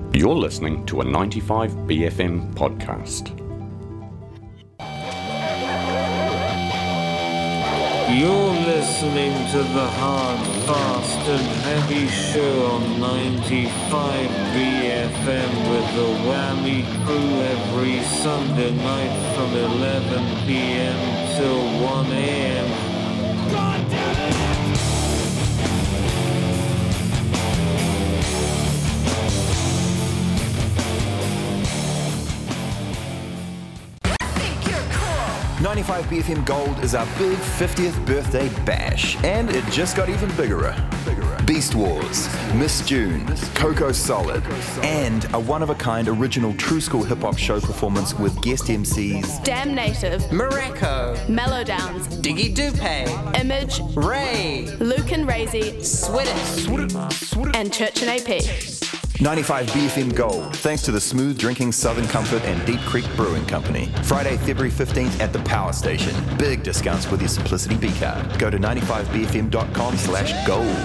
You're listening to a 95BFM podcast. You're listening to the Hard, Fast and Heavy Show on 95BFM with the Whammy Crew every Sunday night from 11 p.m. till 1 a.m. God damn it! 95BFM Gold is our big 50th birthday bash, and it just got even bigger. Beast Wars, Miss June, Coco Solid, and a one-of-a-kind original true school hip-hop show performance with guest MCs Damn Native, Morocco, Mellowdowns, Diggy Dupe, Image, Ray, Luke and Razy, Sweat, and Church and AP. 95BFM Gold, thanks to the Smooth Drinking Southern Comfort and Deep Creek Brewing Company. Friday, February 15th at the Power Station. Big discounts with your Simplicity B card. Go to 95bfm.com/gold.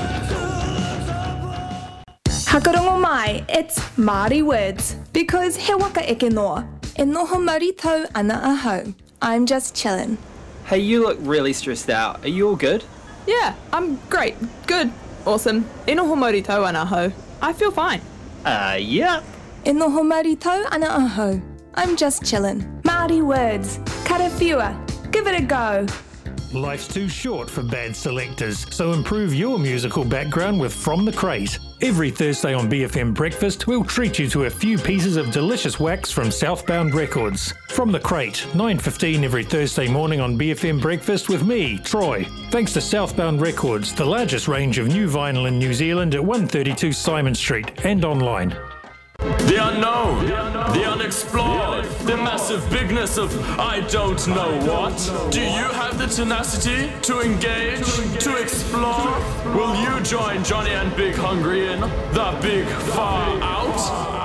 Hakarongo mai, it's Māori words, because he waka eke noa, e noho mauri tau ana ahau. I'm just chillin'. Hey, you look really stressed out. Are you all good? Yeah, I'm great. Good. Awesome. E noho mauri tau ana ahau. I feel fine. Yeah. E noho mauri tau ana ahau. I'm just chillin'. Māori words. Karawhiua. Give it a go. Life's too short for bad selectors, so improve your musical background with From the Crate. Every Thursday on BFM Breakfast, we'll treat you to a few pieces of delicious wax from Southbound Records. From the Crate, 9:15 every Thursday morning on BFM Breakfast with me, Troy. Thanks to Southbound Records, the largest range of new vinyl in New Zealand at 132 Simon Street and online. The unknown, the unexplored, the massive bigness of I don't know what. Do you have the tenacity to engage, to explore? Will you join Johnny and Big Hungry in the Big Far Out?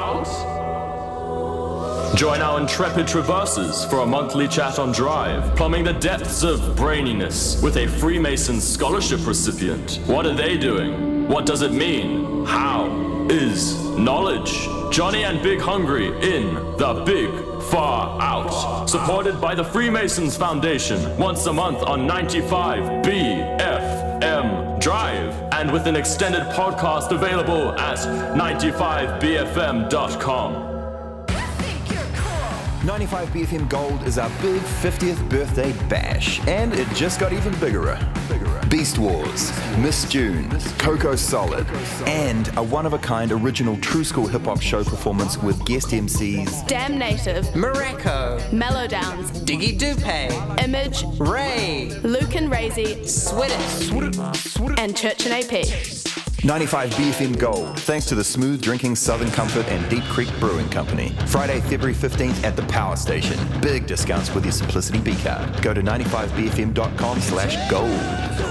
Join our intrepid traversers for a monthly chat on Drive, plumbing the depths of braininess with a Freemason scholarship recipient. What are they doing? What does it mean? How is knowledge? Johnny and Big Hungry in the Big Far Out. Supported by the Freemasons Foundation, once a month on 95BFM Drive, and with an extended podcast available at 95bfm.com. 95BFM Gold is our big 50th birthday bash, and it just got even bigger. Beast Wars, Miss June, Coco Solid, and a one-of-a-kind original true school hip-hop show performance with guest MCs Damn Native, Morocco, Mellowdowns, Diggy Dupe, Image, Ray, Luke and Razy, Sweat, and Church and AP. 95BFM Gold, thanks to the Smooth Drinking Southern Comfort and Deep Creek Brewing Company. Friday, February 15th at the Power Station. Big discounts with your Simplicity B card. Go to 95bfm.com/gold.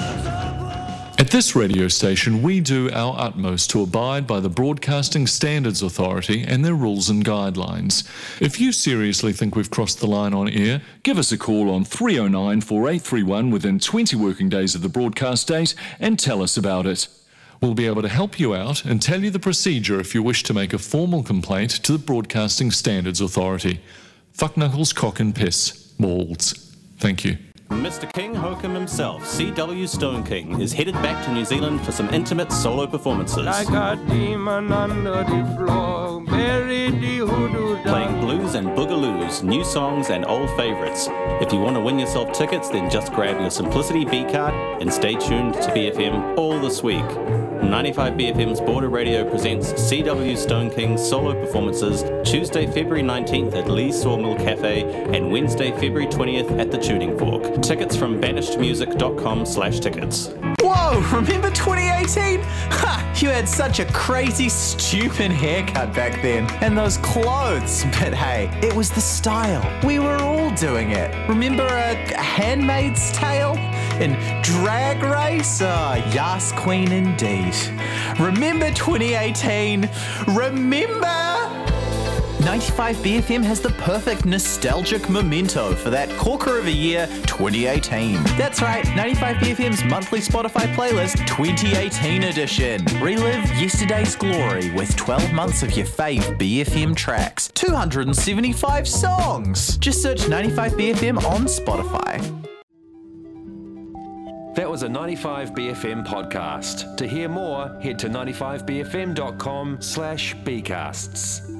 At this radio station, we do our utmost to abide by the Broadcasting Standards Authority and their rules and guidelines. If you seriously think we've crossed the line on air, give us a call on 309 4831 within 20 working days of the broadcast date and tell us about it. We'll be able to help you out and tell you the procedure if you wish to make a formal complaint to the Broadcasting Standards Authority. Fuck knuckles, cock and piss. Balls. Thank you. Mr. King Hokum himself, C.W. Stone King, is headed back to New Zealand for some intimate solo performances. Like a demon under the floor, buried the hoodoo down. Playing blues and boogaloos, new songs and old favourites. If you want to win yourself tickets, then just grab your Simplicity B card and stay tuned to BFM all this week. 95BFM's Border Radio presents C.W. Stone King's solo performances Tuesday, February 19th at Lee's Sawmill Cafe and Wednesday, February 20th at the Tuning Fork. Tickets from banishedmusic.com/tickets. Whoa, remember 2018? Ha! You had such a crazy, stupid haircut back then. And those clothes. But hey, it was the style. We were all doing it. Remember A Handmaid's Tale? And Drag Race? Yas Queen indeed. Remember 2018? Remember? 95BFM has the perfect nostalgic memento for that corker of a year 2018. That's right, 95BFM's monthly Spotify playlist 2018 edition. Relive yesterday's glory with 12 months of your fave BFM tracks. 275 songs. Just search 95BFM on Spotify. That was a 95BFM podcast. To hear more, head to 95bfm.com/bcasts.